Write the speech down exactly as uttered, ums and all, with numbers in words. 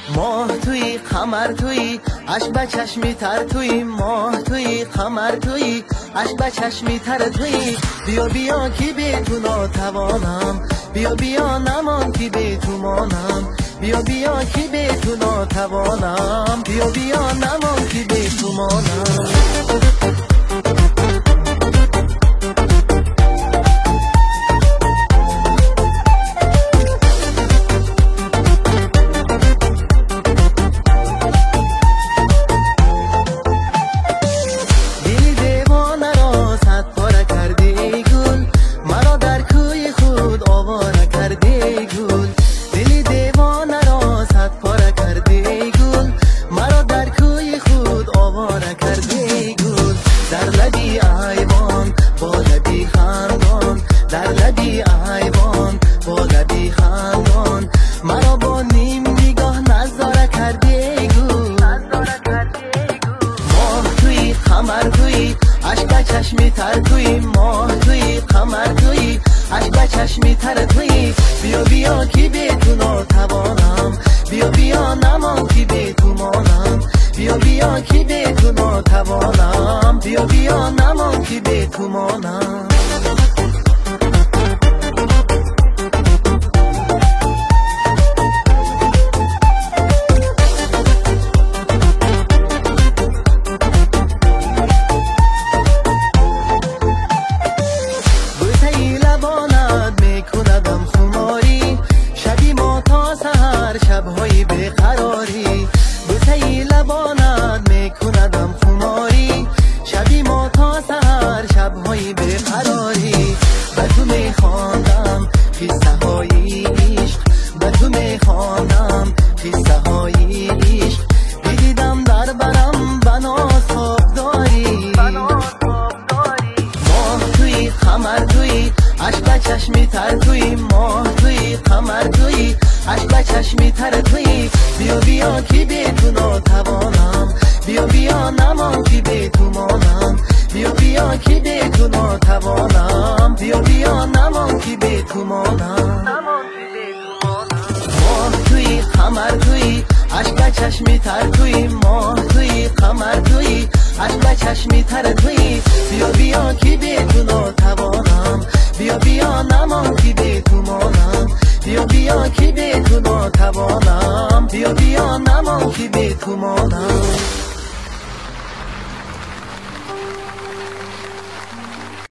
ماه توی قمر توی عشق به چشمی تر توی ماه توی قمر توی عشق به چشمی تر توی بیا بیا کی به تو ناتوانم بیا بیا نمان کی به تو مانم بیا بیا کی به تو ناتوانم بیا بیا نمان کی به تو مانم در لبی ایوان با لبی خندان مرا با نیم نگاه نظاره کرده گل ماه توی قمر توی عشق به چشمی تر توی ماه توی قمر توی عشق به چشمی تر توی بیا بیا کی به تو ناتوانم بیا بیا نمان کی به تو مانم بیا بیا کی به تو ناتوانم بیا بیا نمان کی به تو مانم شب‌های بیقراری بوسه لبانت میکندم خماری شبی ما تا سحر شب‌های بیقراری به تو میخواندم قصه های عشق به تو میخواندم قصه های عشق دیدم در برم بناز خواب داری ماه توی قمر توی عشق به چشمی تر توی ماه توی قمر توی عشق به چشمی تر توی بیا بیا کی به تو ناتوانم بیا بیا نمان کی به تو مانم بیا بیا کی به تو ناتوانم بیا بیا نمان کی به تو مانم ماه توی قمر توی عشق به چشمی تر توی ماه توی قمر توی عشق به چشمی تر توی بیا بیا کی به تو ناتوانم بیا بیا نمان کی به تو مانم بیا بیا کی به تو ناتوانم بیا بیا نمان کی به تو مانم